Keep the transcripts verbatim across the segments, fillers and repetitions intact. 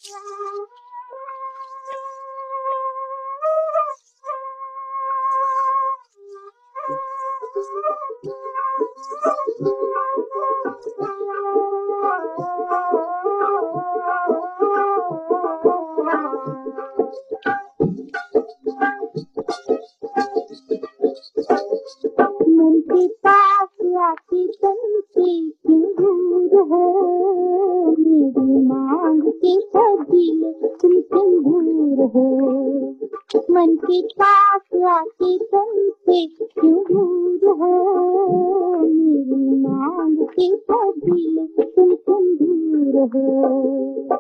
मन के पास आके तुमसे क्यों दूर हो, मेरी मांग के सजीले तुम क्यों दूर हो। मन के पास आके तुमसे क्यों दूर हो, मेरी मांग के सजीले तुम क्यों दूर हो।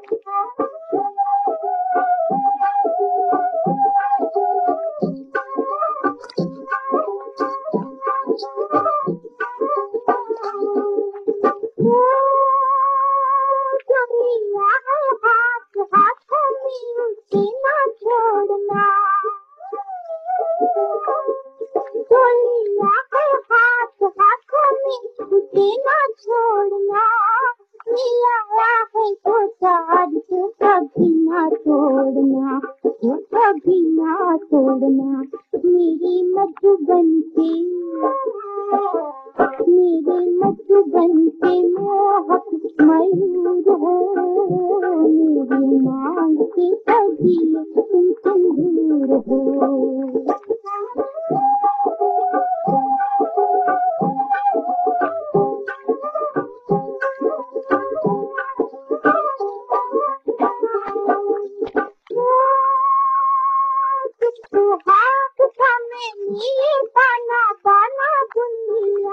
छोड़ना मिला है तो साथ तो कभी ना छोड़ना, तो कभी ना छोड़ना। मेरी मधुबन के मेरे मधुबन के मोहक मयूर हो, मेरी मांग के सजीले तुम सिंदूर हो। सुहाग समय ये पाना पाना दुनिया,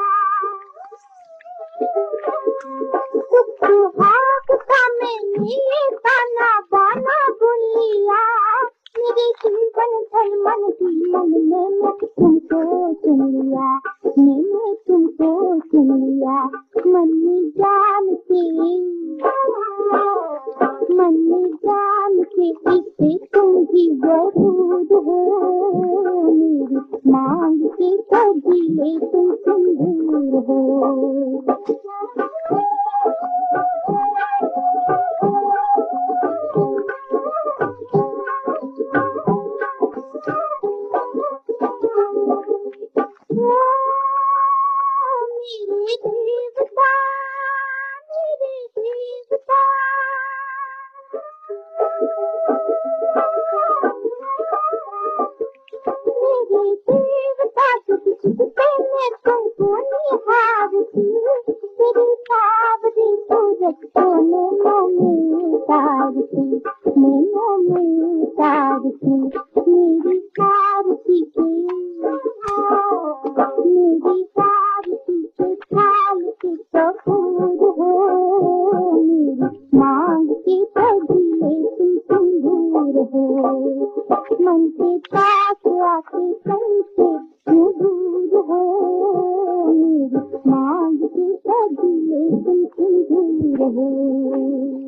सुहाग समय ये पाना पाना दुनिया। मेरे जीवन धन मन जीवन मैंने तुमको चुन लिया, मैंने तुमको चुन लिया। मन में जान के मन में जान के इसे तुम ही वरूद हो, मेरी मांग के सजीले तुम सिंदूर हो। मेरे देवता मेरे देवता मेरे देवता तुझसे मैं तुमको निहारती, तेरी सावरी सूरज को नैनों में उतारती, नैनों में उतारती। मेरी सारथी के मेरी सारथी के ख्याल के कपूर हो, मेरी मांग के सजीले तुम सिंदूर हो। मन के पास आके तुमसे क्यों दूर हो, मेरी मांग के सजीले तुम सिंदूर हो।